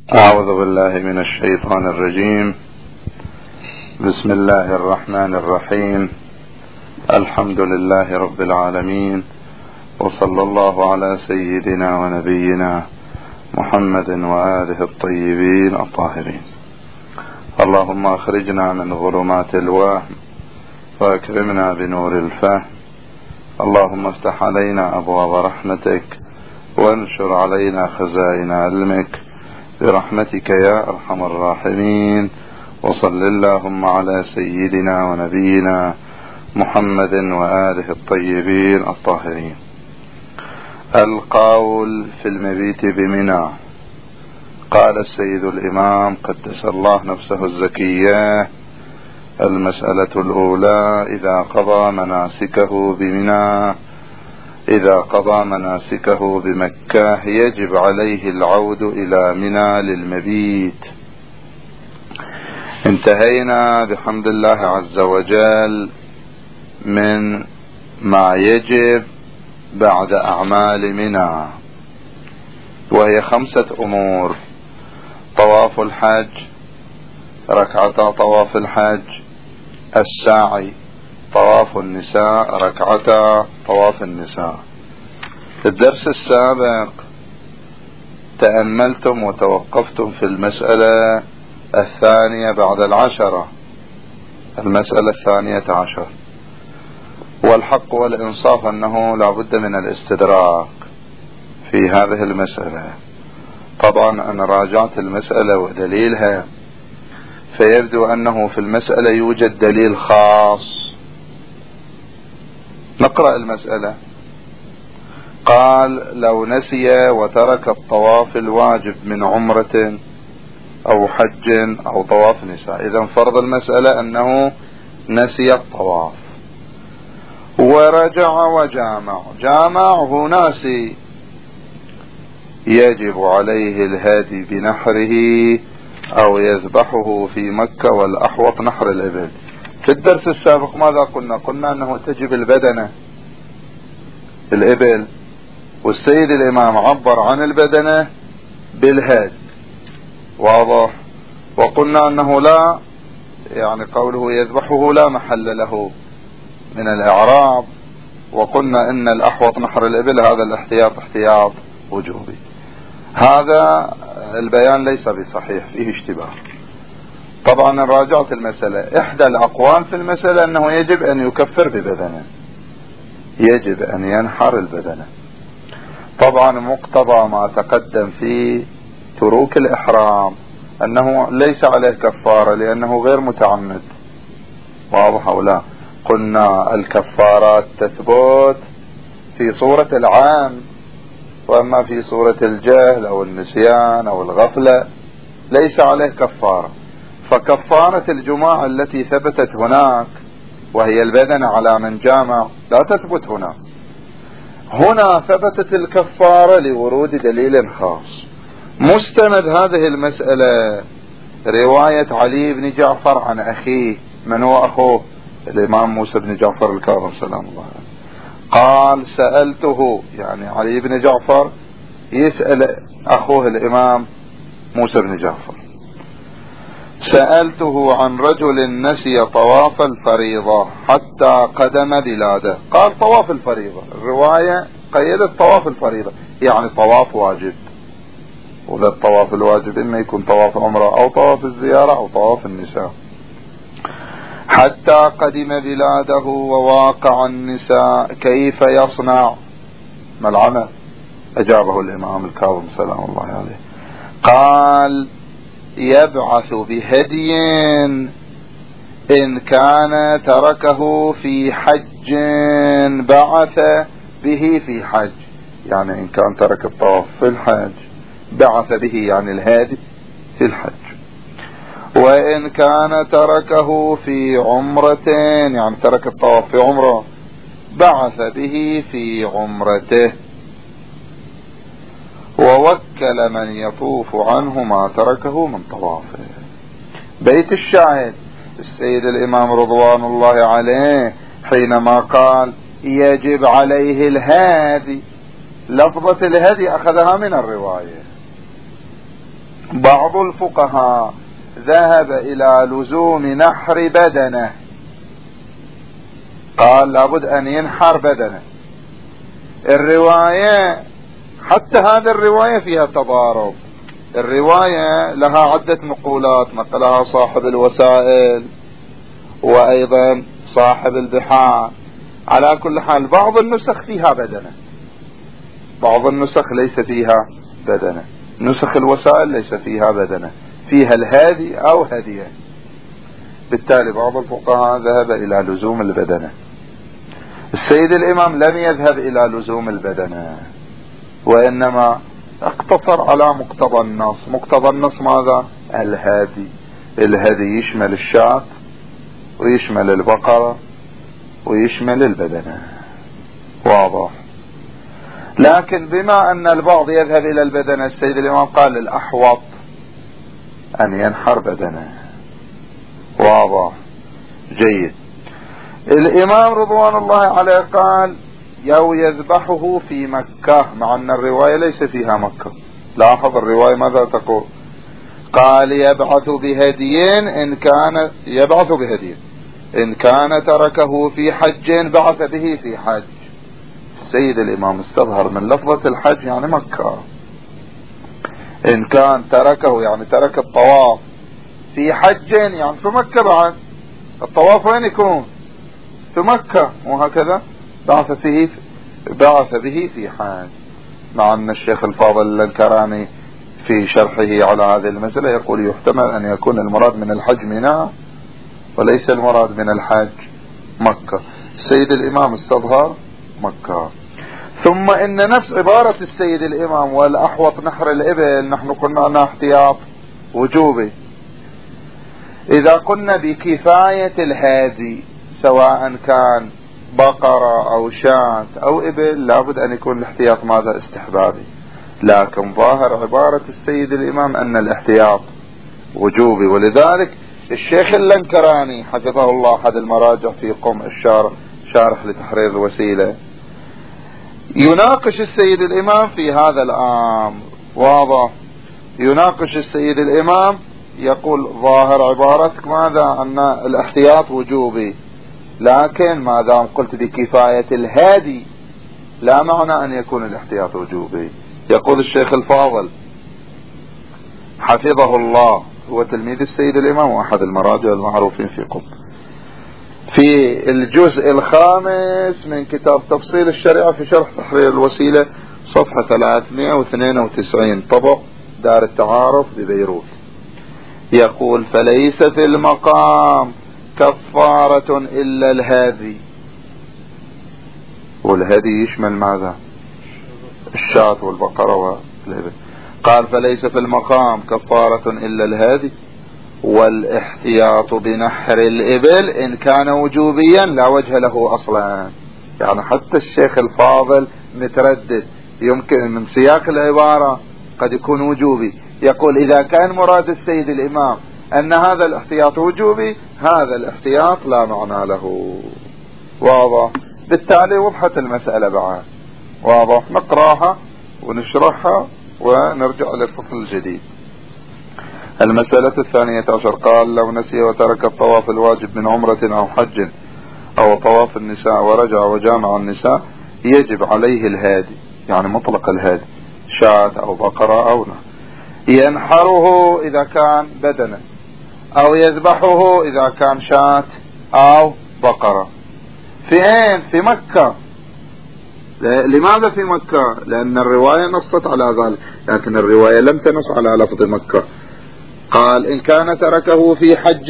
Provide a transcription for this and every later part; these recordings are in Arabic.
أعوذ بالله من الشيطان الرجيم. بسم الله الرحمن الرحيم. الحمد لله رب العالمين، وصلى الله على سيدنا ونبينا محمد وآله الطيبين الطاهرين. اللهم أخرجنا من ظلمات الوهم وأكرمنا بنور الفهم. اللهم افتح علينا أبواب رحمتك وانشر علينا خزائن علمك برحمتك يا أرحم الراحمين. وصل اللهم على سيدنا ونبينا محمد وآله الطيبين الطاهرين. القول في المبيت بمنى. قال السيد الإمام قدس الله نفسه الزكية: المسألة الأولى: إذا قضى مناسكه بمكة يجب عليه العود إلى منى للمبيت. انتهينا بحمد الله عز وجل من ما يجب بعد أعمال منى، وهي 5 أمور: طواف الحج، ركعتا طواف الحج، السعي، طواف النساء، ركعتا طواف النساء. في الدرس السابق تأملتم وتوقفتم في المسألة 12 المسألة 12، والحق والإنصاف أنه لا بد من الاستدراك في هذه المسألة. طبعا أنا راجعت المسألة ودليلها، فيبدو أنه في المسألة يوجد دليل خاص. نقرأ المسألة. قال: لو نسي وترك الطواف الواجب من عمرة أو حج أو طواف نساء. إذن فرض المسألة أنه نسي الطواف ورجع جامعه ناسي، يجب عليه الهادي بنحره أو يذبحه في مكة، والأحوط نحر الإبل. في الدرس السابق ماذا قلنا؟ قلنا أنه تجب البدنة، الإبل، والسيد الإمام عبر عن البدنة بالهادي، واضح. وقلنا أنه لا، يعني قوله يذبحه لا محل له من الإعراب، وقلنا إن الأحوط نحر الإبل. هذا الاحتياط احتياط وجوبي. هذا البيان ليس بصحيح، فيه اشتباه. طبعا راجعت المسألة. إحدى الأقوال في المسألة أنه يجب أن يكفر ببدنه، يجب أن ينحر البدنة. طبعا مقتضى ما تقدم في تروك الإحرام أنه ليس عليه كفارة لأنه غير متعمد، واضح أو لا؟ قلنا الكفارات تثبت في صورة العام، وأما في صورة الجهل أو النسيان أو الغفلة ليس عليه كفارة. فكفارة الجماع التي ثبتت هناك وهي البدن على من جامع لا تثبت هنا. هنا ثبتت الكفارة لورود دليل خاص. مستند هذه المسألة رواية علي بن جعفر عن أخيه. من هو أخوه؟ الإمام موسى بن جعفر الكاظم سلام الله عليه. قال: سألته، يعني علي بن جعفر يسأل أخوه الإمام موسى بن جعفر: سألته عن رجل نسي طواف الفريضة حتى قدم بلاده. قال: طواف الفريضة. الرواية قيدت طواف الفريضة، يعني طواف واجب. ولا الطواف الواجب إما يكون طواف عمره أو طواف الزيارة أو طواف النساء. حتى قدم بلاده وواقع النساء كيف يصنع؟ ما العمل؟ أجابه الإمام الكاظم سلام الله عليه. قال: يبعث بهدي إن كان تركه في حج بعث به في حج، يعني إن كان ترك الطواف في الحج بعث به، يعني الهادي في الحج. وإن كان تركه في عمرة، يعني ترك الطواف في عمره، بعث به في عمرته. ووكل من يطوف عنه ما تركه من طوافه. بيت الشاهد السيد الإمام رضوان الله عليه حينما قال يجب عليه الهادي، لفظة الهدي أخذها من الرواية. بعض الفقهاء ذهب إلى لزوم نحر بدنه، قال لابد أن ينحر بدنه. الرواية حتى هذه الرواية فيها تضارب، الرواية لها عدة نقولات، نقلها صاحب الوسائل وأيضا صاحب البحار. على كل حال بعض النسخ فيها بدنة، بعض النسخ ليس فيها بدنة، نسخ الوسائل ليس فيها بدنة، فيها الهادي أو هدية. بالتالي بعض الفقهاء ذهب إلى لزوم البدنة. السيد الإمام لم يذهب إلى لزوم البدنة، وإنما اقتصر على مقتضى النص. مقتضى النص ماذا؟ الهادي. الهادي يشمل الشاة ويشمل البقرة ويشمل البدنة، واضح. لكن بما أن البعض يذهب إلى البدنة، السيد الإمام قال الأحوط أن ينحر بدنه، واضح، جيد. الإمام رضوان الله عليه قال يو يذبحه في مكة، مع أن الرواية ليس فيها مكة. لاحظ الرواية ماذا تقول؟ قال يبعث بهديين إن كان يبعث بهديين إن كان تركه في حج بعث به في حج. السيد الإمام استظهر من لفظة الحج يعني مكة. إن كان تركه يعني ترك الطواف في حج يعني في مكة، بعد الطواف وين يكون؟ في مكة، وهكذا بعث به في حج. مع أن الشيخ الفاضل اللنكراني في شرحه على هذه المسألة يقول يحتمل أن يكون المراد من الحج منى وليس المراد من الحج مكة. السيد الإمام استظهر مكة. ثم إن نفس عبارة السيد الإمام والأحوط نحر الإبل، نحن قلنا أنها احتياط وجوبي. إذا قلنا بكفاية الهادي سواء كان بقرة أو شاة أو إبل، لابد أن يكون الاحتياط ماذا؟ استحبابي. لكن ظاهر عبارة السيد الإمام أن الاحتياط وجوبي، ولذلك الشيخ اللنكراني حفظه الله أحد المراجع في قم شارح لتحرير الوسيلة يناقش السيد الإمام في هذا الأمر، واضح. يناقش السيد الإمام يقول ظاهر عبارتك ماذا؟ أن الاحتياط وجوبي، لكن ما دام قلت بكفاية الهادي لا معنى أن يكون الاحتياط وجوبي. يقول الشيخ الفاضل حفظه الله، هو تلميذ السيد الإمام وأحد المراجع المعروفين في قم، في الجزء 5 من كتاب تفصيل الشريعة في شرح تحرير الوسيلة صفحة 392 طبع دار التعارف ببيروت، يقول فليس في المقام كفارة إلا الهادي. والهادي يشمل ماذا؟ الشاة والبقرة والإبل. قال فليس في المقام كفارة إلا الهادي والاحتياط بنحر الإبل إن كان وجوبيا لا وجه له أصلا. يعني حتى الشيخ الفاضل متردد، يمكن من سياق العبارة قد يكون وجوبي. يقول إذا كان مراد السيد الإمام أن هذا الاحتياط وجوبي، هذا الاحتياط لا معنى له، واضح. بالتالي وضحت المسألة بعد، واضح. نقراها ونشرحها ونرجع للفصل الجديد. المسألة 12 قال لو نسي وترك الطواف الواجب من عمرة أو حج أو طواف النساء ورجع وجامع النساء يجب عليه الهادي، يعني مطلق الهادي، شاة أو بقرة أو نحر، ينحره إذا كان بدنه أو يذبحه إذا كان شاة أو بقرة. فين؟ في مكة. لماذا في مكة؟ لأن الرواية نصت على ذلك، لكن الرواية لم تنص على لفظ مكة. قال إن كان تركه في حج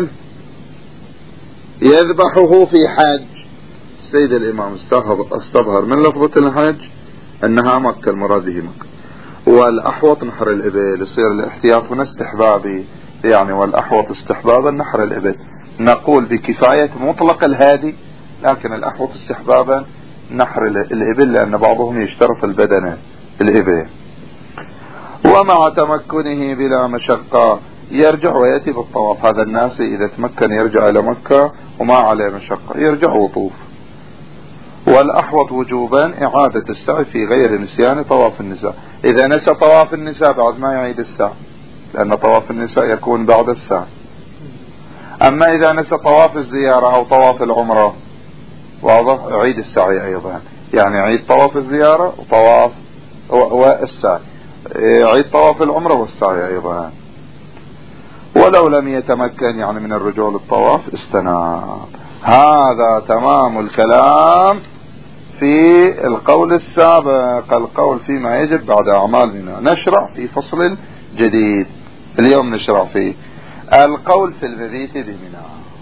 يذبحه في حج. السيد الإمام استظهر من لفظة الحج أنها مكة، المراد به مكة. والأحوط نحر الإبل، يصير الاحتياط من استحبابي، يعني والأحوط استحبابا نحر الإبل. نقول بكفاية مطلق الهادي، لكن الأحوط استحبابا نحر الإبل، لأن بعضهم يشترط البدنة الإبل. ومع تمكنه بلا مشقة يرجع ويأتي بالطواف. هذا الناس إذا تمكن يرجع إلى مكة وما عليه مشقة يرجع وطوف. والأحوط وجوبا إعادة السعي في غير نسيان طواف النساء. إذا نسى طواف النساء بعد ما يعيد السعي لأن طواف النساء يكون بعد السعي. أما إذا نسى طواف الزيارة أو طواف العمرة واضح يعيد السعي أيضا، يعني يعيد طواف الزيارة وطواف والسعي، يعيد طواف العمرة والسعي أيضا. ولو لم يتمكن يعني من الرجوع للطواف استناب. هذا تمام الكلام في القول السابق، القول فيما يجب بعد أعمال منى. نشرع في فصل جديد اليوم نشرع فيه القول في المبيت بمنى.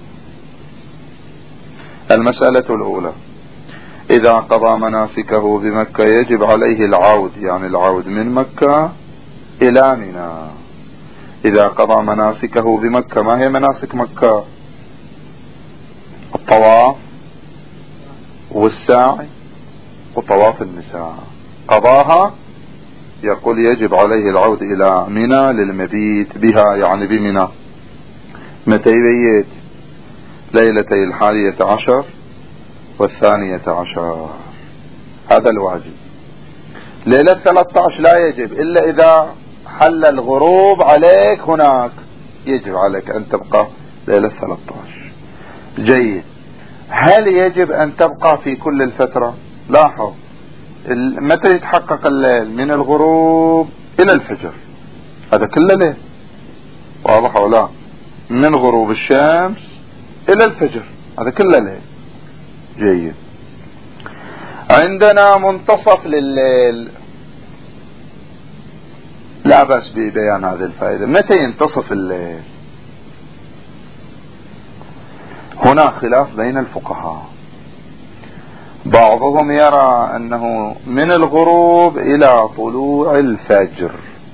المسألة الأولى: إذا قضى مناسكه بمكة يجب عليه العود، يعني العود من مكة إلى منى. إذا قضى مناسكه بمكة، ما هي مناسك مكة؟ الطواف والسعي وطواف النساء، قضاها يقول يجب عليه العود إلى منى للمبيت بها، يعني بمنى. متى يبيت؟ ليلتي 11 و12، هذا الواجب. ليلة 13 لا يجب إلا إذا حل الغروب عليك هناك، يجب عليك أن تبقى ليلة 13. جيد. هل يجب أن تبقى في كل الفترة؟ لاحظ متى يتحقق الليل؟ من الغروب إلى الفجر، هذا كله ليل، واضح ولا؟ من غروب الشمس إلى الفجر، هذا كله ليل. جيد. عندنا منتصف لليل، لا بأس ببيان هذه الفائدة. متى ينتصف الليل؟ هنا خلاف بين الفقهاء، بعضهم يرى أنه من الغروب إلى طلوع الفجر،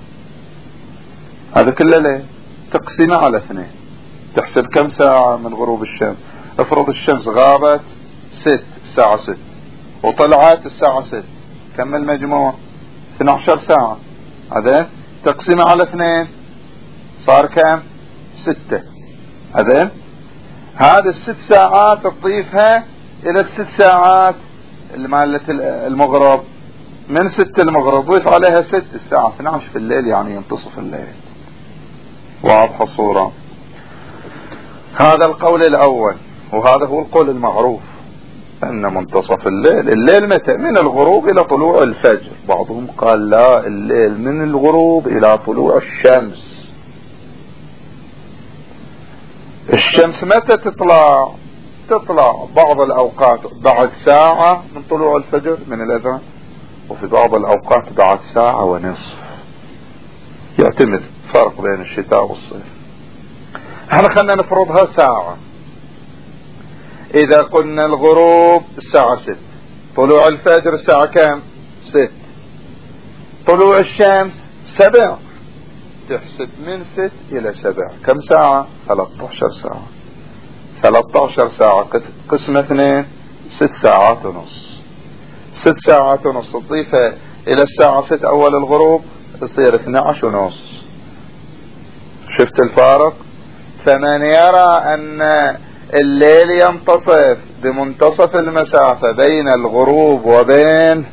هذا كله ليل، تقسيمه على 2. تحسب كم ساعة من غروب الشمس؟ افرض الشمس غابت الساعة 6 وطلعت الساعة 6، كم المجموع؟ 12 ساعة. هذا تقسيمه على 2 صار كم؟ 6. هذه 6 ساعات تضيفها إلى 6 ساعات مالت المغرب، من 6 المغرب ضيف عليها 6، الساعة 12 في الليل، يعني ينتصف الليل. واضح الصورة؟ هذا القول الأول، وهذا هو القول المعروف، أن منتصف الليل متى؟ من الغروب إلى طلوع الفجر. بعضهم قال لا، الليل من الغروب إلى طلوع الشمس. الشمس متى تطلع؟ تطلع بعض الأوقات بعد ساعة من طلوع الفجر من الأذان، وفي بعض الأوقات بعد ساعة ونصف، يعتمد فرق بين الشتاء والصيف. احنا خلنا نفرضها ساعة. إذا قلنا الغروب الساعة 6، طلوع الفجر الساعة كم؟ 6، طلوع الشمس 7، تحسب من 6 إلى 7 كم ساعة؟ 13 ساعة. 13 ساعة قسمة 2، 6 ساعات ونص. 6 ساعات ونص تضيفها إلى الساعة 6 أول الغروب تصير 12 ونص. شفت الفارق؟ فمن يرى أن الليل ينتصف بمنتصف المسافة بين الغروب وبين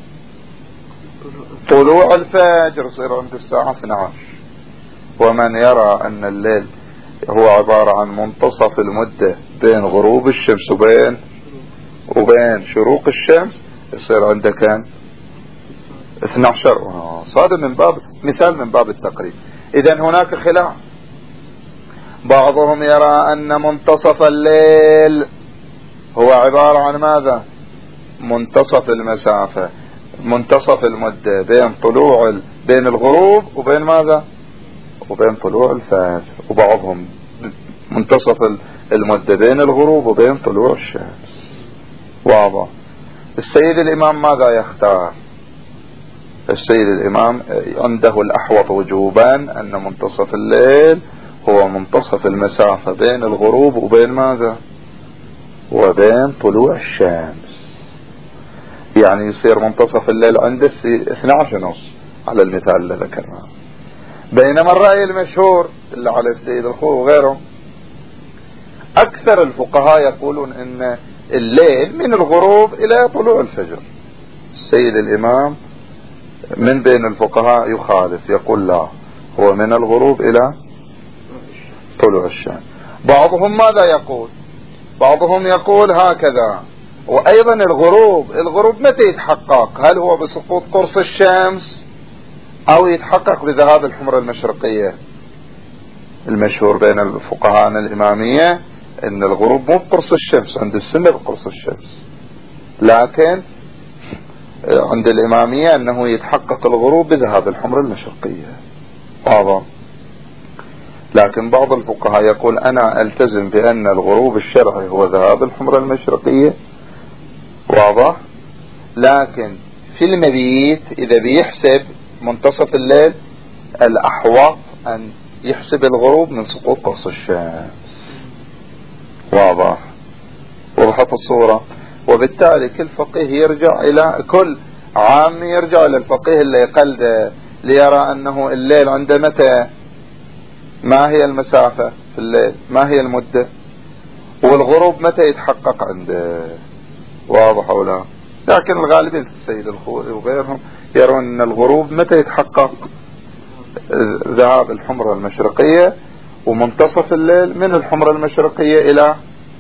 طلوع الفجر يصير عند الساعة 12. ومن يرى أن الليل هو عبارة عن منتصف المدة بين غروب الشمس وبين شروق الشمس يصير عندك كان 12 ونص. هذا من باب مثال من باب التقريب. إذن هناك خلاف. بعضهم يرى أن منتصف الليل هو عبارة عن ماذا؟ منتصف المسافة، منتصف المدة بين الغروب وبين ماذا؟ وبين طلوع الفجر. وبعضهم منتصف المدة بين الغروب وبين طلوع الشمس. واضح؟ السيد الإمام ماذا يختار؟ السيد الإمام عنده الأحوط وجوبا أن منتصف الليل هو منتصف المسافة بين الغروب وبين ماذا؟ وبين طلوع الشمس. يعني يصير منتصف الليل عنده 12 ونص على المثال اللي ذكرناه. بينما الرأي المشهور اللي على السيد الخوي وغيره، أكثر الفقهاء يقولون أن الليل من الغروب إلى طلوع الفجر. السيد الإمام من بين الفقهاء يخالف، يقول لا، هو من الغروب إلى طلوع الشمس. بعضهم ماذا يقول؟ بعضهم يقول هكذا. وأيضا الغروب متى يتحقق؟ هل هو بسقوط قرص الشمس أو يتحقق بذهاب الحمرة المشرقية؟ المشهور بين الفقهاء الإمامية أن الغروب مو بقرص الشمس، عند السنة بقرص الشمس، لكن عند الإمامية أنه يتحقق الغروب بذهاب الحمرة المشرقية. واضح. لكن بعض الفقهاء يقول أنا ألتزم بأن الغروب الشرعي هو ذهاب الحمرة المشرقية. واضح. لكن في المبيت إذا بيحسب منتصف الليل الأحوط أن يحسب الغروب من سقوط قرص الشمس. واضح. وضحت الصورة. وبالتالي كل فقيه يرجع إلى كل عام يرجع إلى الفقيه اللي يقلده ليرى أنه الليل عند متى، ما هي المسافة في الليل، ما هي المدة، والغروب متى يتحقق عنده. واضح أو لا؟ لكن الغالبين السيد الخوئي وغيرهم يرون أن الغروب متى يتحقق؟ ذهاب الحمرة المشرقية ومنتصف الليل من الحمرة المشرقية إلى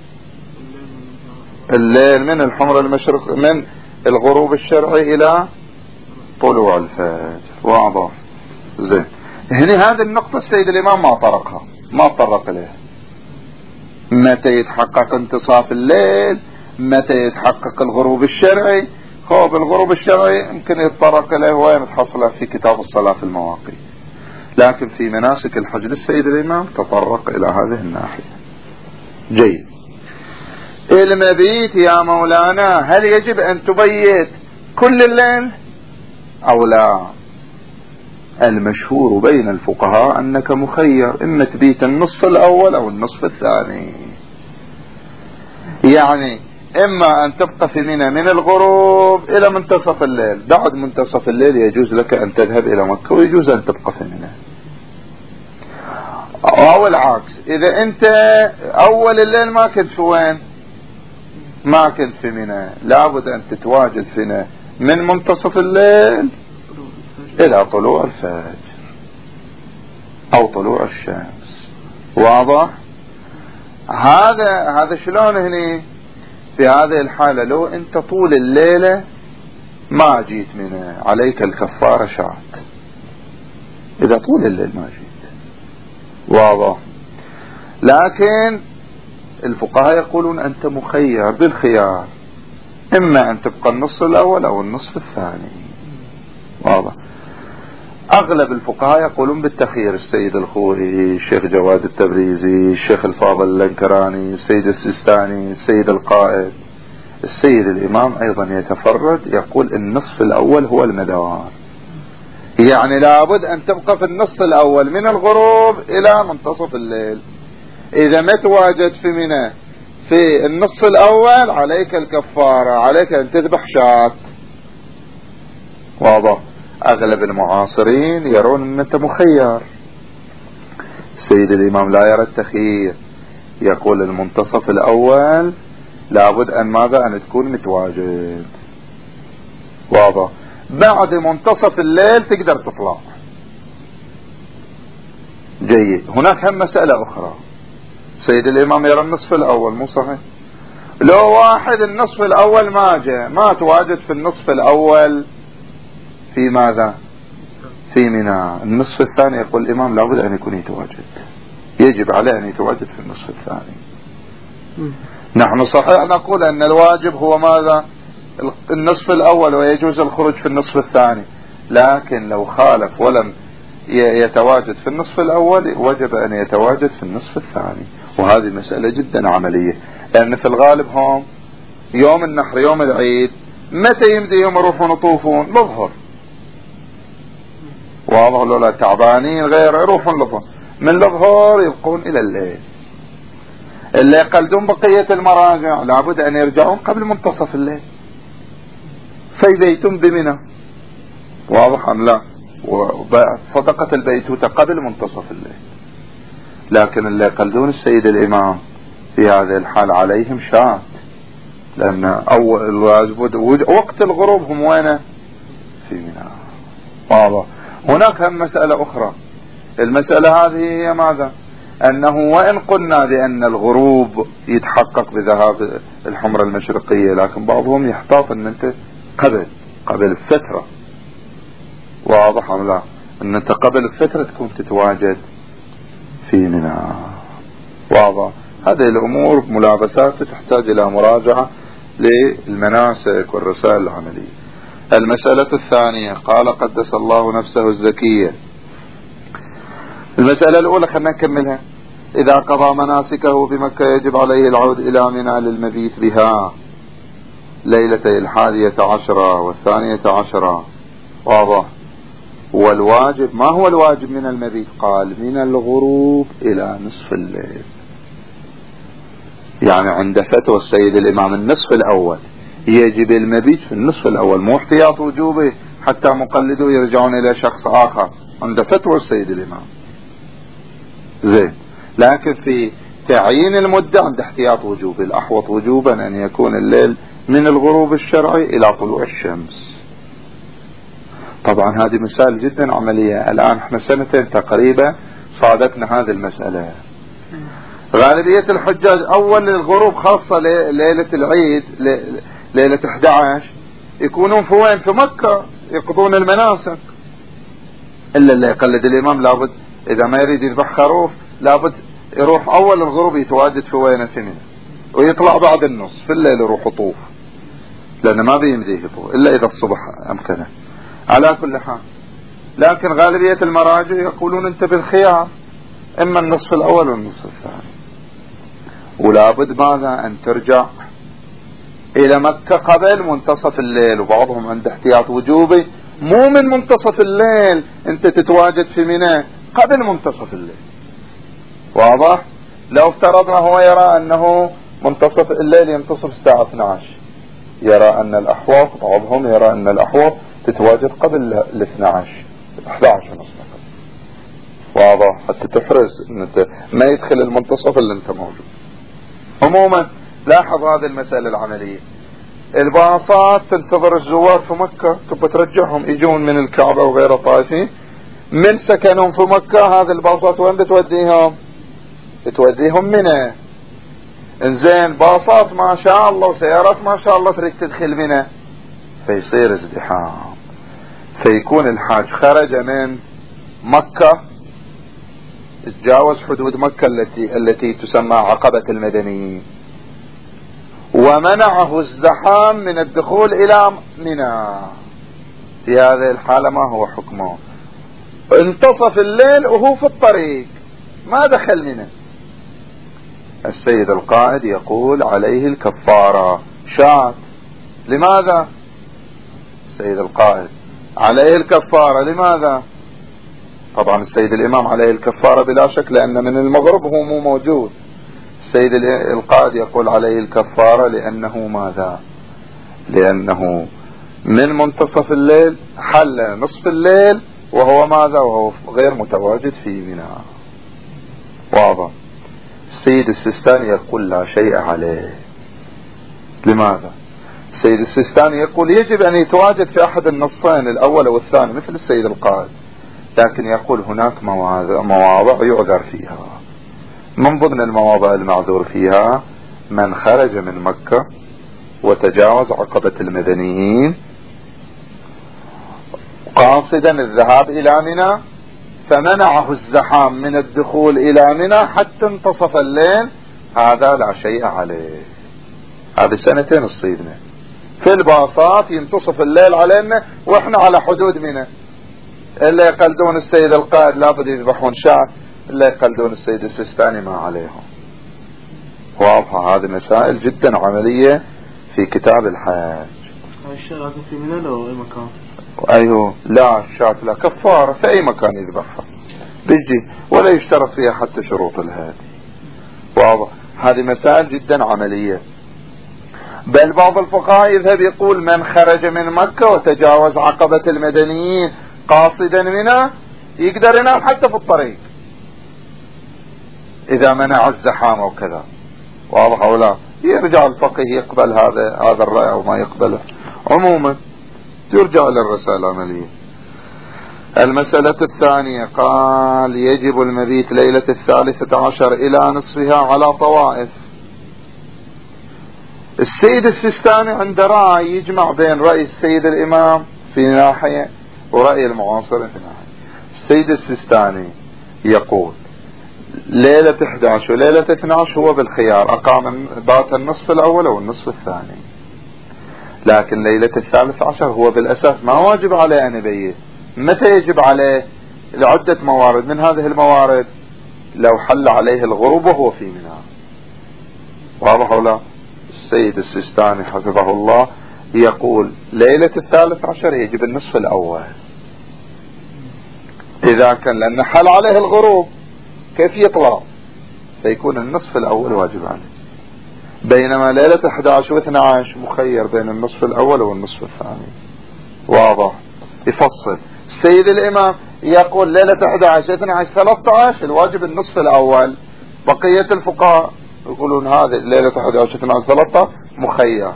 الليل من الحمرة المشرق من الغروب الشرعي إلى طلوع الفجر. واضح. زين. هنا هذه النقطة السيد الإمام ما طرقها، ما طرق لها. متى يتحقق انتصاف الليل، متى يتحقق الغروب الشرعي. خوف الغروب الشرعي يمكن يتطرق له وين تحصله في كتاب الصلاة في المواقيت، لكن في مناسك الحج للسيد الإمام تطرق إلى هذه الناحية. جيد. المبيت يا مولانا هل يجب أن تبيت كل الليل أو لا؟ المشهور بين الفقهاء أنك مخير، إما تبيت النصف الأول أو النصف الثاني. يعني إما أن تبقى في منى من الغروب إلى منتصف الليل، بعد منتصف الليل يجوز لك أن تذهب إلى مكة ويجوز أن تبقى في منى، أو العكس. إذا أنت أول الليل ما كنت في وين، ما كنت في منى، لابد أن تتواجد في منى من منتصف الليل إلى طلوع الفجر أو طلوع الشمس. واضح. هذا شلون هني في هذه الحالة؟ لو أنت طول الليلة ما جيت منى عليك الكفارة شاة، إذا طول الليل ما جيت. واضح. لكن الفقهاء يقولون أنت مخير بالخيار، إما أن تبقى النصف الأول أو النصف الثاني. واضح. أغلب الفقهاء يقولون بالتخيير، السيد الخوئي، الشيخ جواد التبريزي، الشيخ الفاضل اللنكراني، السيد السيستاني، السيد القائد. السيد الإمام أيضا يتفرد يقول النصف الأول هو المدار، يعني لابد أن تبقى في النصف الأول من الغروب إلى منتصف الليل. إذا ما تواجد في منى في النصف الأول عليك الكفارة، عليك أن تذبح شاة. واضح. أغلب المعاصرين يرون أن أنت مخير، السيد الإمام لا يرى التخيير، يقول المنتصف الأول لابد أن ماذا، أن تكون متواجد. واضح. بعد منتصف الليل تقدر تطلع. جيد. هناك هم مسألة أخرى، سيد الإمام يرى النصف الأول، مو صحيح؟ لو واحد النصف الأول ما جاء، ما تواجد في النصف الأول في ماذا، في منى، النصف الثاني يقول الإمام لابد أن يكون يتواجد، يجب عليه أن يتواجد في النصف الثاني. نحن صحيح نقول أن الواجب هو ماذا، النصف الأول، ويجوز الخروج في النصف الثاني، لكن لو خالف ولم يتواجد في النصف الأول وجب أن يتواجد في النصف الثاني. وهذه مسألة جدا عملية، لأن في الغالب هم يوم النحر يوم العيد متى يمدي يوم يروحون يطوفون؟ للظهر. واضح لولا تعبانين غير يروحون للظهر، من الظهر يبقون إلى الليل. اللي يقلدون بقية المراجع لابد أن يرجعون قبل منتصف الليل فيبيتون بمنى. واضح أم لا؟ وصدقة البيتوتة قبل منتصف الليل. لكن اللي يقلدون السيد الإمام في هذه الحال عليهم شاة، لأن أول وقت الغروب هم وين؟ في منى. واضح. هناك هم مسألة أخرى، المسألة هذه هي ماذا؟ أنه وإن قلنا بأن الغروب يتحقق بذهاب الحمرة المشرقية، لكن بعضهم يحتاط أن أنت قبل الفترة، واضح أم لا؟ أن أنت قبل الفترة تكون تتواجد في منى، واضح؟ هذه الأمور ملابسات تحتاج إلى مراجعة للمناسك والرسائل العملية. المسألة الثانية، قال قدس الله نفسه الزكية. المسألة الأولى خلنا نكملها. إذا قضى مناسكه بمكة يجب عليه العود إلى منى للمبيت بها ليلتي 11 و12، واضح؟ والواجب، ما هو الواجب من المبيت؟ قال من الغروب إلى نصف الليل، يعني عند فتوى السيد الإمام النصف الأول يجب المبيت في النصف الأول، مو احتياط وجوبه حتى مقلدوا يرجعون إلى شخص آخر، عند فتوى السيد الإمام زين. لكن في تعيين المدة عند احتياط وجوبه، الأحوط وجوبا أن يكون الليل من الغروب الشرعي إلى طلوع الشمس. طبعا هذه مسائل جدا عملية، الآن احنا سنتين تقريبا صادتنا هذه المسألة. غالبية الحجاج أول الغروب خاصة ليلة العيد ليلة 11 يكونون في وين؟ في مكة يقضون المناسك، إلا اللي يقلد الإمام لابد إذا ما يريد يذبح خروف لابد يروح أول الغروب يتواجد في وين؟ في منى، ويطلع بعد النص في الليل يروح يطوف، لأنه ما بيمديه يطوف إلا إذا الصبح أمكنه. على كل حال، لكن غالبية المراجع يقولون أنت بالخيار إما النصف الأول والنصف الثاني، ولابد ماذا؟ أن ترجع إلى مكة قبل منتصف الليل، وبعضهم عند احتياط وجوبي مو من منتصف الليل أنت تتواجد في منى، قبل منتصف الليل، واضح؟ لو افترضنا هو يرى أنه منتصف الليل ينتصف الساعة 12، يرى أن الأحواض، بعضهم يرى أن الأحواض تتواجد قبل 12 11 ونصف، واضح؟ حتى تحرز أن ما يدخل المنتصف اللي أنت موجود. عموما لاحظ هذه المسألة العملية، الباصات تنتظر الزوار في مكة تبى ترجعهم يجون من الكعبة وغير طائفين، من سكنهم في مكة هذه الباصات وين بتوديهم؟ بتوديهم منى. انزين باصات ما شاء الله وسيارات ما شاء الله تريد تدخل منى، فيصير ازدحام، فيكون الحاج خرج من مكة تجاوز حدود مكة التي تسمى عقبة المدنيين، ومنعه الزحام من الدخول إلى منى. في هذه الحالة ما هو حكمه؟ انتصف الليل وهو في الطريق ما دخل منى، السيد القائد يقول عليه الكفارة شاة. لماذا؟ السيد القائد عليه الكفارة، لماذا؟ طبعا السيد الإمام عليه الكفارة بلا شك، لأن من المغرب هو مو موجود. السيد القائد يقول عليه الكفارة لأنه ماذا؟ لأنه من منتصف الليل حل نصف الليل وهو ماذا؟ وهو غير متواجد في منى، واضح؟ السيد السيستاني يقول لا شيء عليه. لماذا؟ السيد السيستاني يقول يجب أن يتواجد في أحد النصين الأول والثاني مثل السيد القائد، لكن يقول هناك مواضع يعذر فيها، من ضمن المواضع المعذور فيها من خرج من مكة وتجاوز عقبة المدنيين قاصدا الذهاب إلى منى، فمنعه الزحام من الدخول إلى منى حتى انتصف الليل، هذا لا شيء عليه. هذه سنتين الصيدنا في الباصات ينتصف الليل علينا واحنا على حدود منى، اللي يقلدون السيد القائد لابد يذبحون شاة، اللي يقلدون السيد السيستاني ما عليهم. واضحة هذه مسائل جدا عملية في كتاب الحج. الشاة لازم في منى لو اي مكان؟ ايوه لا، الشاة لا كفارة في اي مكان يذبحها بيجي، ولا يشترط فيها حتى شروط الهادي. واضح هذه مسائل جدا عملية. بل بعض الفقهاء يذهب يقول من خرج من مكة وتجاوز عقبة المدنيين قاصدا منى يقدر ينام حتى في الطريق إذا منع الزحام وكذا، واضح أو لا؟ يرجع الفقيه يقبل هذا الرأي أو ما يقبله. عموما يرجع للرسالة العملية. المسألة الثانية قال يجب المبيت ليلة 13 إلى نصفها على طوائف. السيد السيستاني عنده رأي يجمع بين رأي السيد الإمام في ناحية ورأي المعاصرة في ناحية. السيد السيستاني يقول ليلة 11 وليلة 12 هو بالخيار، أقام بات النصف الأول أو النصف الثاني، لكن ليلة 13 هو بالأساس ما واجب عليه أن يبيت. متى يجب عليه؟ لعدة موارد، من هذه الموارد لو حل عليه الغروب وهو في منى. واضح ولا؟ السيد السيستاني حفظه الله يقول ليلة 13 يجب النصف الأول إذا كان، لأن حل عليه الغروب كيف يطلع؟ فيكون النصف الأول واجب عليه، بينما ليلة 11 و12 مخير بين النصف الأول والنصف الثاني. واضح؟ يفصل. السيد الإمام يقول ليلة 11 12 13 الواجب النصف الأول، بقية الفقهاء يقولون هذه ليلة 11 12 13 مخير.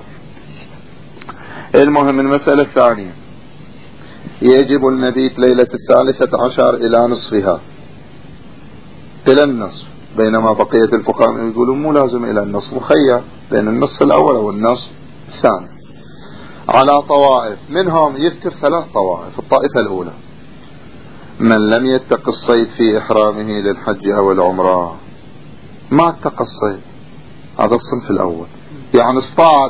المهم المسألة الثانية يجب المبيت ليلة 13 إلى نصفها، إلى النصف، بينما بقية الفقهاء يقولون مو لازم إلى النصف، مخير بين النصف الأول أو النصف الثاني على طوائف. منهم يذكر 3 طوائف. الطائفة الأولى من لم يتق الصيد في إحرامه للحج أو العمرة، ما اتقى الصيد، هذا الصنف الأول، يعني اصطاد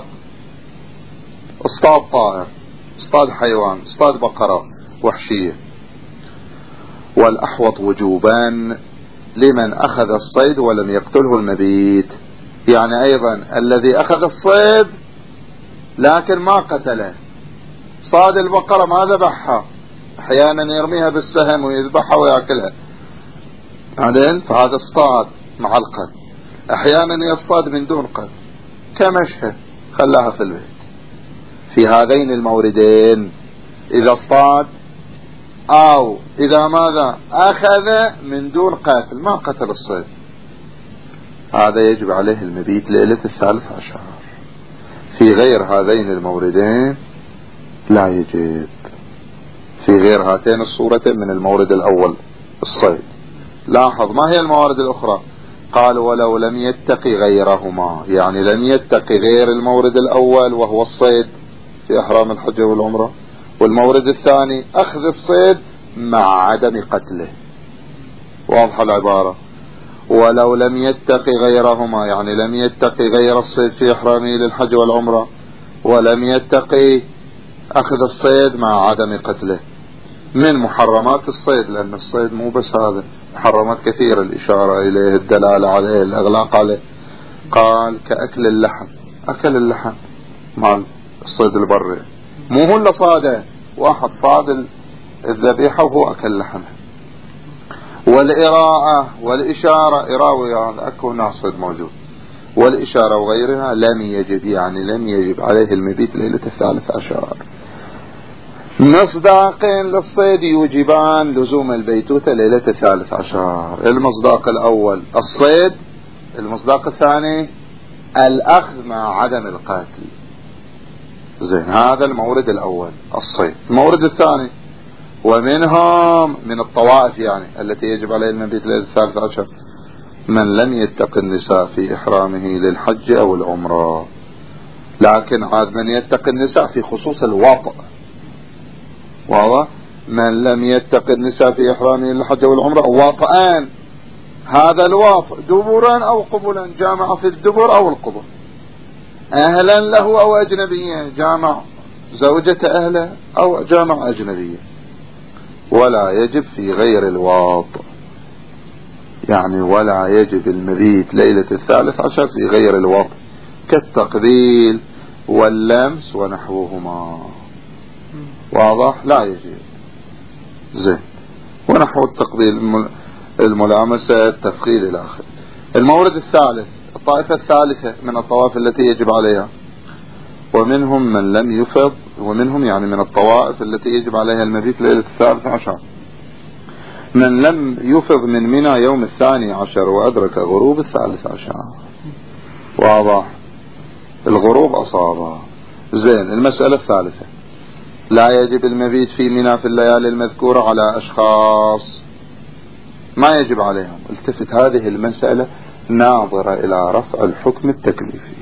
طائر، اصطاد حيوان، اصطاد بقرة وحشية. والأحوط وجوبان لمن أخذ الصيد ولم يقتله المبيت، يعني أيضا الذي أخذ الصيد لكن ما قتله، صاد البقرة ما ذبحها، أحيانا يرميها بالسهم ويذبحها ويأكلها، بعدين فهذا اصطاد مع القتل. أحيانا يصطاد من دون قتل كمشهد خلاها في البيت. في هذين الموردين إذا اصطاد أو إذا ماذا أخذ من دون قتل ما قتل الصيد، هذا يجب عليه المبيت ليلة 13. في غير هذين الموردين لا يجب. في غير هاتين الصورتين من المورد الأول الصيد. لاحظ ما هي الموارد الأخرى؟ قال ولو لم يتقي غيرهما، يعني لم يتقي غير المورد الأول وهو الصيد في إحرام الحج والعمرة، والمورد الثاني أخذ الصيد مع عدم قتله. واضح العبارة؟ ولو لم يتقي غيرهما يعني لم يتقي غير الصيد في إحرامه للحج والعمرة، ولم يتقي أخذ الصيد مع عدم قتله. من محرمات الصيد، لأن الصيد مو بس هذا، محرمات كثيرة الإشارة إليه، الدلالة عليه، الإغلاق عليه. قال كأكل اللحم، أكل اللحم مع الصيد البري، مو هو اللي صاده، واحد صاد الذبيحة وهو أكل لحمه. والإراءة والإشارة، إراوي هذا أكو ناس صيد موجود، والإشارة وغيرها لم يجب، يعني لم يجب عليه المبيت ليلة 13. مصداقين للصيد يوجبان لزوم البيتوتة ليلة 13. المصداق الأول الصيد، المصداق الثاني الأخذ مع عدم القتل. زين، هذا المورد الأول الصيد. المورد الثاني ومنهم من الطوائف يعني التي يجب عليه المبيت ليلة 13 من لم يتق النساء في إحرامه للحج أو العمرة، لكن عاد من يتق النساء في خصوص الوطء، واضح؟ من لم يتق النساء في إحرامه للحج والعمرة وطئان، هذا الوطء دبرا أو قبلا، جامع في الدبر أو القبر، أهلا له أو أجنبية، جامع زوجة أهله أو جامع أجنبية. ولا يجب في غير الواطئ، يعني ولا يجب المبيت ليلة 13 في غير الوطئ كالتقبيل واللمس ونحوهما. واضح؟ لا يجب. زين، ونحو التقبيل، الملامسة، التفخيل إلى آخره. المورد الثالث الطائفة الثالثة من الطوائف التي يجب عليها، ومنهم من لم يفض، ومنهم يعني من الطوائف التي يجب عليها المبيت ليلة 13 من لم يفض من منى يوم 12 وأدرك غروب 13. واضح؟ الغروب أصابه. زين، المسألة الثالثة لا يجب المبيت في منى في الليالي المذكورة على أشخاص، ما يجب عليهم. التفت، هذه المسألة ناظرة إلى رفع الحكم التكليفي.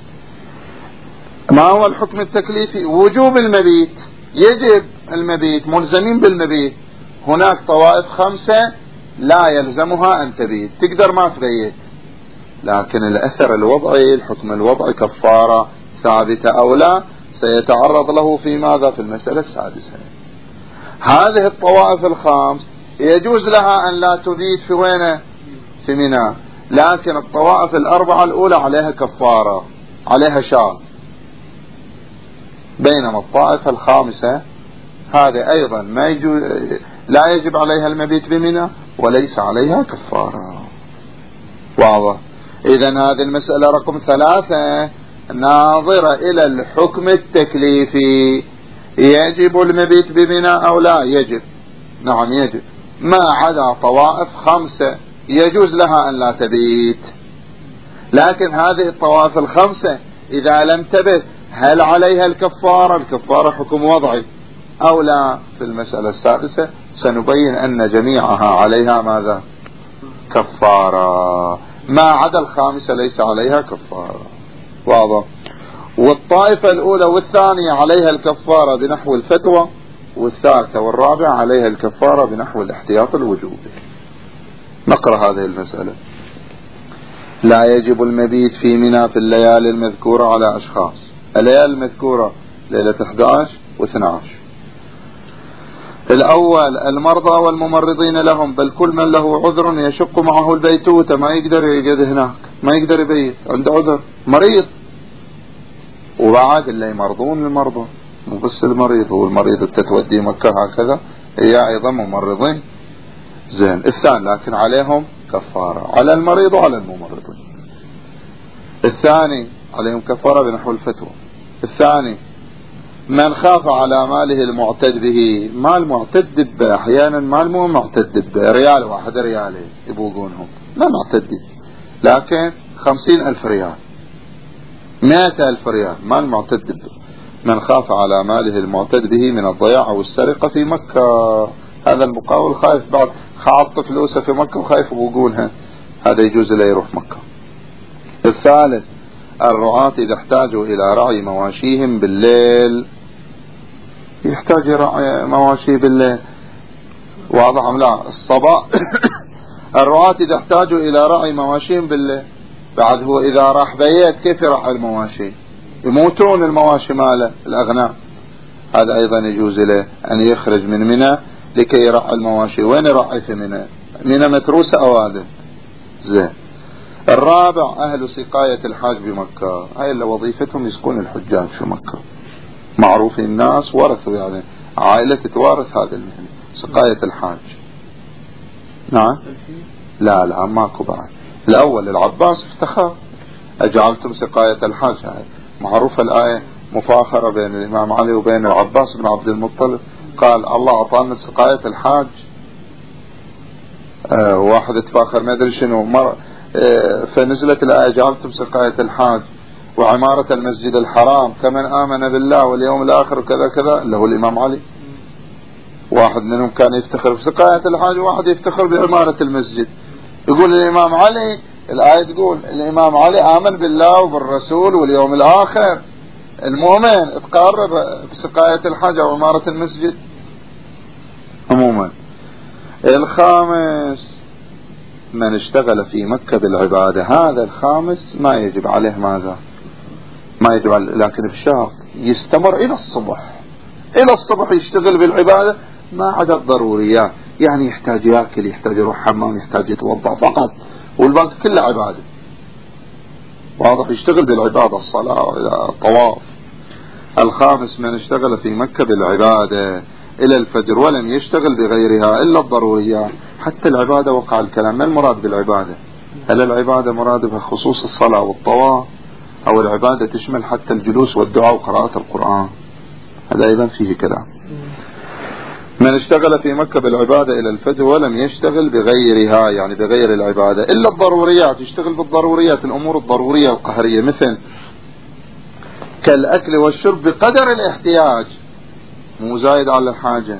ما هو الحكم التكليفي؟ وجوب المبيت، يجب المبيت، ملزمين بالمبيت. هناك طوائف 5 لا يلزمها أن تبيت، تقدر ما تبيت، لكن الأثر الوضعي، الحكم الوضعي كفارة ثابتة أو لا سيتعرض له في ماذا؟ في المسألة السادسة. هذه الطوائف ال5 يجوز لها أن لا تبيت في وين؟ في منى، لكن الطوائف ال4 الأولى عليها كفارة، عليها شاذ. بينما الطائفة ال5 هذه أيضا ما يجوز، لا يجب عليها المبيت بمنى وليس عليها كفارة. واضح؟ إذن هذه المسألة رقم 3 ناظرة إلى الحكم التكليفي، يجب المبيت بمنى أو لا يجب؟ نعم يجب، ما عدا طوائف 5 يجوز لها أن لا تبيت. لكن هذه الطوائف ال5 إذا لم تبت هل عليها الكفارة؟ الكفارة حكم وضعي أو لا؟ في المسألة السادسة سنبين أن جميعها عليها ماذا؟ كفارة، ما عدا ال5 ليس عليها كفارة. واضح؟ والطائفة الأولى والثانية عليها الكفارة بنحو الفتوى، والثالثة والرابعة عليها الكفارة بنحو الاحتياط الوجوبي. نقرأ هذه المسألة. لا يجب المبيت في منى في الليالي المذكورة على أشخاص. الليالي المذكورة ليلة 11 و12. الأول المرضى والممرضين لهم، بل كل من له عذر يشق معه البيتوتة، ما يقدر يقعد هناك، ما يقدر يبيت، عنده عذر، مريض. وبعد اللي يمرضون المرضى، مو بس المريض، هو المريض تتودي مكة هكذا، هي أيضا ممرضين. زين. الثاني لكن عليهم كفارة، على المريض وعلى الممرضين. الثاني عليهم كفارة بنحو الفتوى. الثاني من خاف على ماله المعتد به، مال معتد به، أحيانا مال مو معتد به، ريال واحد ريالين يبوقونهم، لا معتدي، لكن 50,000 ريال، 100,000 ريال، مال معتد به. من خاف على ماله المعتد به من الضياع والسرقة في مكة، هذا المقاول خايف، بعد خاط فلوسه في مكة وخايف يبوقونها، هذا يجوز له يروح مكة. الثالث الرعاة إذا احتاجوا إلى رعي مواشيهم بالليل، يحتاج يرعي مواشي بالليل، واضح أم لا؟ الصباح الرعاة إذا احتاجوا إلى رعي مواشيهم بالليل، بعد هو إذا راح بيت كيف يرعي المواشي؟ يموتون المواشي ماله الأغنام. هذا أيضا يجوز له أن يخرج من منى لكي يرعي المواشي. وين يرعي في منى؟ منى متروسة أوادم. زين. الرابع أهل سقاية الحاج بمكة، هاي اللي وظيفتهم يسقون الحجاج في مكة، معروف الناس ورثوا، يعني عائلة تتوارث هذا المهنة، سقاية الحاج. نعم. لا ماكو بعد. الأول العباس افتخر، أجعلتم سقاية الحاج، هاي معروفة الآية مفاخرة بين الإمام علي وبين العباس بن عبد المطلب، قال الله أعطانا سقاية الحاج. واحد اتفاخر ما أدري شنو فنزلت الآية جعلتم سقاية الحاج وعمارة المسجد الحرام كمن آمن بالله واليوم الآخر وكذا كذا، اللي هو الإمام علي. واحد منهم كان يفتخر بسقاية الحاج وواحد يفتخر بعمارة المسجد. يقول الإمام علي، الآية تقول الإمام علي آمن بالله وبالرسول واليوم الآخر، المؤمن تقرب بسقاية الحاج وعمارة المسجد. عموما الخامس من اشتغل في مكة بالعبادة، هذا الخامس ما يجب عليه ماذا؟ ما يجب عليه، لكن بشرط يستمر إلى الصبح، إلى الصبح يشتغل بالعبادة ما عدا الضروريات، يعني يحتاج يأكل، يحتاج يروح حمام، يحتاج يتوضأ فقط، والباقي كله عبادة. واضح؟ يشتغل بالعبادة، الصلاة، الطواف. الخامس من اشتغل في مكة بالعبادة إلى الفجر ولم يشتغل بغيرها إلا الضروريات. حتى العبادة وقع الكلام، ما المراد بالعبادة؟ هل العبادة مراد بها خصوص الصلاة والطواف، أو العبادة تشمل حتى الجلوس والدعاء وقراءة القرآن؟ هذا أيضا فيه كلام. من اشتغل في مكة بالعبادة إلى الفجر ولم يشتغل بغيرها، يعني بغير العبادة إلا الضروريات، يشتغل بالضروريات، الأمور الضرورية القهرية، مثل كالأكل والشرب بقدر الاحتياج. مو زايد على الحاجة،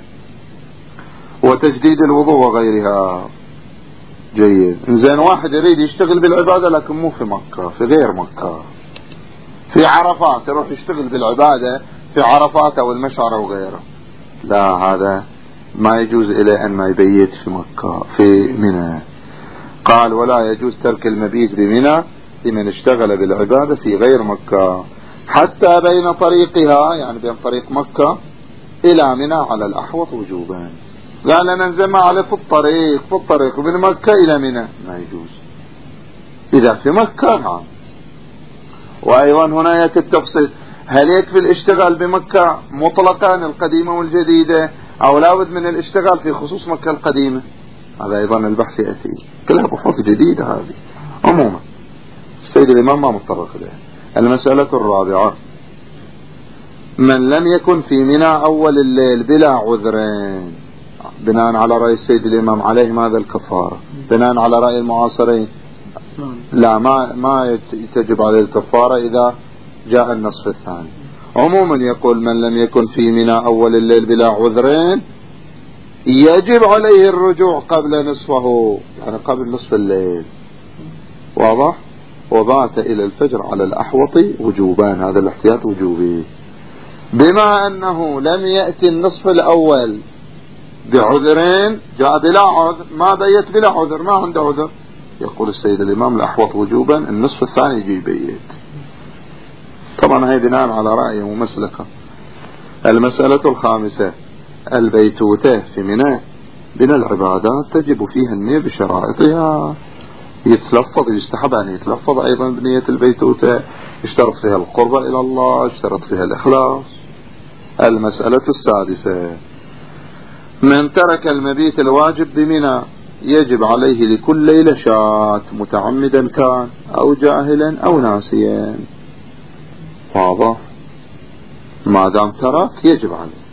وتجديد الوضوء وغيرها. جيد. إنزين واحد يريد يشتغل بالعبادة لكن مو في مكة، في غير مكة، في عرفات، يروح يشتغل بالعبادة في عرفات أو المشعر أو غيره، لا، هذا ما يجوز إليه أن ما يبيت في مكة في منى. قال ولا يجوز ترك المبيت بمنى لمن اشتغل بالعبادة في غير مكة حتى بين طريقها، يعني بين طريق مكة إلى منى على الأحوط وجوبا. قال أنا انزم عليه في الطريق من مكة إلى منى ما يجوز. إذا في مكة نعم. وأيضا هنا يأتي التفصيل، هل يكفي الاشتغال بمكة مطلقا القديمة والجديدة أو لا بد من الاشتغال في خصوص مكة القديمة؟ هذا أيضا البحث يأتي، كلها بحوث جديدة هذه. عموما السيد الإمام ما متطرق إليها. المسألة الرابعة، من لم يكن في منى أول الليل بلا عذرين، بناء على رأي السيد الإمام عليه ماذا الكفارة؟ بناء على رأي المعاصرين لا، ما تجب عليه الكفارة إذا جاء النصف الثاني. عموما يقول من لم يكن في منى أول الليل بلا عذرين يجب عليه الرجوع قبل نصفه، يعني قبل نصف الليل، واضح؟ وبات إلى الفجر على الأحوط وجوبان، هذا الاحتياط وجوبي. بما أنه لم يأتي النصف الأول بعذرين، جاء بلا عذر، ما بيت بلا عذر، ما عنده عذر، يقول السيد الإمام الأحوط وجوبا النصف الثاني يجي يبيت. طبعا هي بناء على رأيه ومسلكه. المسألة الخامسة، البيتوتة في منى من العبادات تجب فيها النية بشرائطها. يتلفظ، يستحب أن يتلفظ أيضا بنية البيتوتة، يشترط فيها القرب إلى الله، يشترط فيها الإخلاص. المسألة السادسة، من ترك المبيت الواجب بمنى يجب عليه لكل ليلة شاة متعمدا كان أو جاهلا أو ناسيا. واضح؟ ما دام ترك يجب عليه.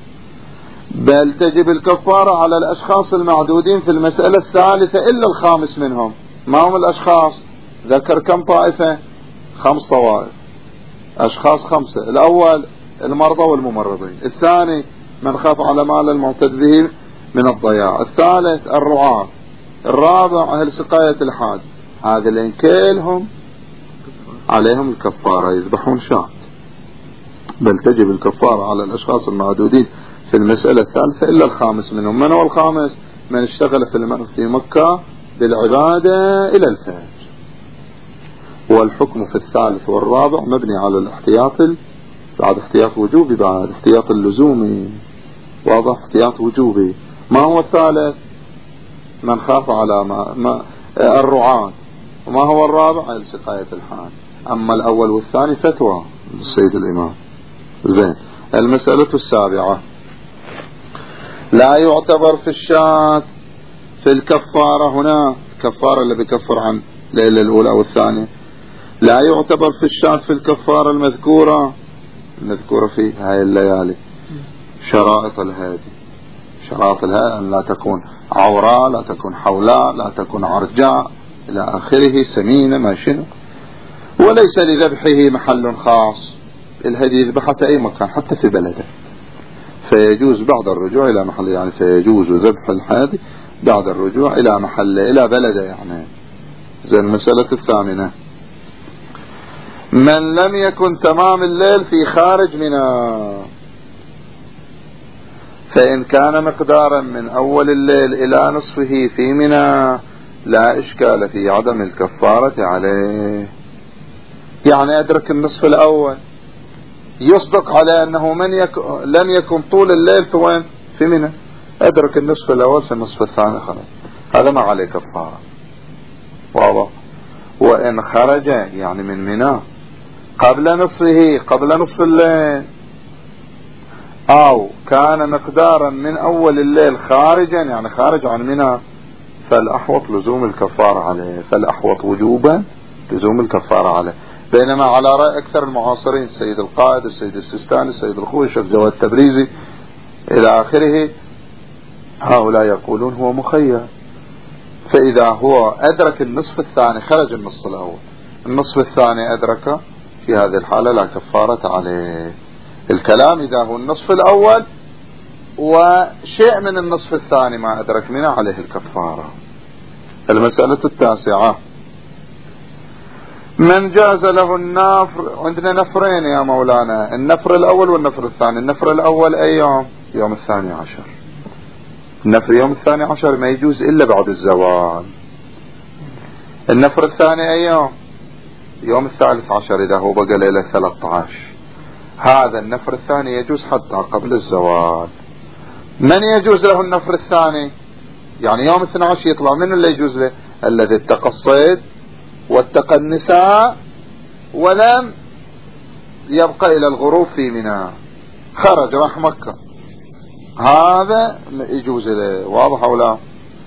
بل تجب الكفارة على الأشخاص المعدودين في المسألة الثالثة إلا الخامس منهم. ما هم الأشخاص؟ ذكر كم طائفة؟ 5 طوائف، أشخاص 5. الأول المرضى والممرضين، الثاني من خاف على مال المعتد به من الضياع، الثالث الرعاة، الرابع أهل سقاية الحاج. هذين كلهم عليهم الكفارة، يذبحون شاة. بل تجب الكفارة على الأشخاص المعدودين في المسألة الثالثة إلا الخامس منهم. من هو الخامس؟ من اشتغل في مكة بالعبادة إلى الفجر. والحكم في الثالث والرابع مبني على الاحتياط، بعد احتياط وجوبي، بعد احتياط اللزومي. واضح؟ احتياط وجوبي. ما هو الثالث؟ من خاف على الرعاة. وما هو الرابع؟ سقاية الحاج. أما الأول والثاني فتوى السيد الإمام. زين. المسألة السابعة، لا يعتبر في الشاة في الكفارة، هنا الكفارة اللي بيكفر عن الليلة الأولى والثانية، لا يعتبر في الشاة في الكفارة المذكورة في هاي الليالي شرائط الهادي. شرائط الهادي أن لا تكون عوراء، لا تكون حولاء، لا تكون عرجاء إلى آخره، سمينة ما شنو. وليس لذبحه محل خاص، الهدي يذبحه في أي مكان حتى في بلده، فيجوز بعد الرجوع إلى محله، يعني فيجوز ذبح الهادي بعد الرجوع إلى محله إلى بلده يعني. زي المسألة الثامنة، من لم يكن تمام الليل في خارج منى، فإن كان مقدارا من أول الليل إلى نصفه في منى لا إشكال في عدم الكفارة عليه. يعني أدرك النصف الأول، يصدق على أنه لم يكن طول الليل في وين؟ في منى. أدرك النصف الأول في النصف الثاني خلاص، هذا ما عليه كفارة. واضح؟ وإن خرج يعني من منى قبل نصفه، قبل نصف الليل، أو كان مقدارا من أول الليل خارجا يعني خارج عن منى، فالأحوط لزوم الكفارة عليه، فالأحوط وجوبا لزوم الكفارة عليه. بينما على رأي أكثر المعاصرين، السيد القائد، السيد السيستاني، السيد الخوي، الشيخ جواد التبريزي إلى آخره، هؤلاء يقولون هو مخير. فإذا هو أدرك النصف الثاني، خرج النصف الأول، النصف الثاني أدرك، في هذه الحالة لا كفارة عليه. الكلام إذا هو النصف الأول وشيء من النصف الثاني ما أدرك منه عليه الكفارة. المسألة 9: من جاز له النفر. عندنا نفرين يا مولانا، النفر الأول والنفر الثاني. النفر الأول أي يوم؟ يوم 12. النفر يوم 12 ما يجوز إلا بعد الزوال. النفر الثاني أي يوم؟ يوم 13 إذا هو بقى ليلة 13. هذا النفر الثاني يجوز حتى قبل الزوال. من يجوز له النفر الثاني؟ يعني يوم 12 يطلع منه اللي يجوز له؟ الذي اتقى الصيد واتقى النساء ولم يبقى إلى الغروب في منى، خرج راح مكة، هذا يجوز له. واضح أو لا؟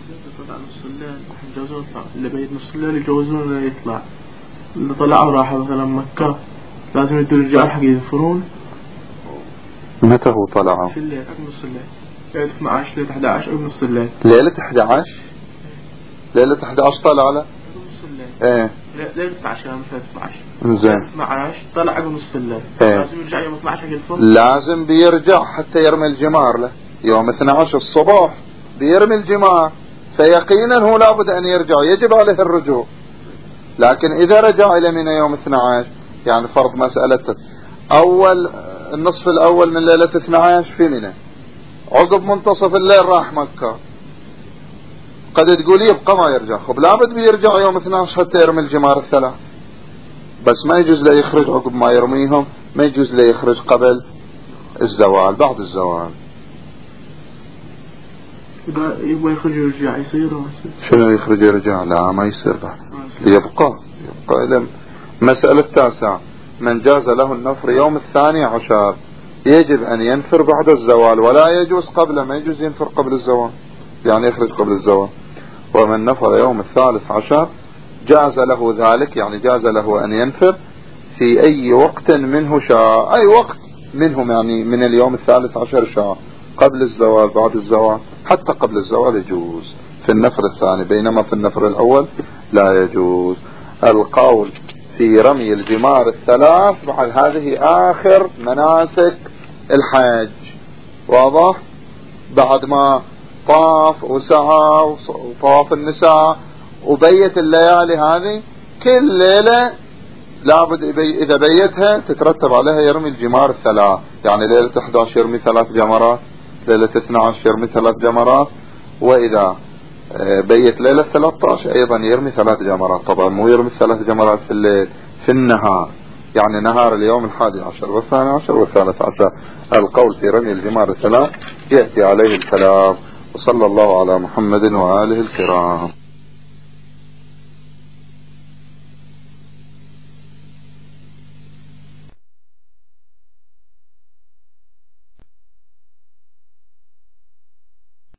اللي بيت نص الليل يجوزون يطلع، اللي طلعوا راحوا مثلا مكة لازم يدوا الرجال حق يذفرون. متى هو طلعوا؟ في الليل قبل نص الليل، ليلة 12 ليلة 11 قبل نص الليل. ليلة 11 ليلة 11 طلع له؟ نص الليل. ايه ليلة 12 يوم 13. زين 12 طلع قبل نص الليل. لازم يرجع يوم 12 حق يذفر. لازم بيرجع حتى يرمي الجمار له يوم 12 الصبح، بيرمي الجمار، فيقينا هو لابد أن يرجع، يجب عليه الرجوع. لكن إذا رجع إلى منى يوم 12، يعني فرض مسألة أول النصف الأول من ليلة 12 في منى، عقب منتصف الليل راح مكة، قد تقول يبقى ما يرجع، خب لابد بيرجع يوم 12 حتى يرمي الجمار الثلاث، بس ما يجوز له يخرج عقب ما يرميهم، ما يجوز له يخرج قبل الزوال، بعد الزوال. إذا يبغى يخرج يرجع يصير شنو يخرج يرجع؟ لا ما يصير بعد، يبقى إلى مسألة 9: من جاز له النفر يوم 12 يجب أن ينفر بعد الزوال، ولا يجوز قبله، ما يجوز ينفر قبل الزوال، يعني يخرج قبل الزوال. ومن نفر يوم 13 جاز له ذلك، يعني جاز له أن ينفر في أي وقت منه شاء، أي وقت منهم، يعني من اليوم 13 شاء، قبل الزوال بعد الزوال، حتى قبل الزوال يجوز في النفر الثاني، بينما في النفر الأول لا يجوز. القول في رمي الجمار الثلاث بعد هذه آخر مناسك الحج، واضح؟ بعد ما طاف وسعى وطاف النساء وبيت الليالي هذه، كل ليلة لابد إذا بيتها تترتب عليها يرمي الجمار الثلاث، يعني ليلة 11 يرمي 3 جمرات، ليلة 12 يرمي 3 جمرات، وإذا بيت ليلة 13 أيضا يرمي 3 جمرات. طبعا مو يرمي 3 جمرات في الليل، في النهار، يعني نهار اليوم 11 و12 و13. القول في رمي الجمار الثلاث يأتي عليه الكلام. وصلى الله على محمد وآله الكرام.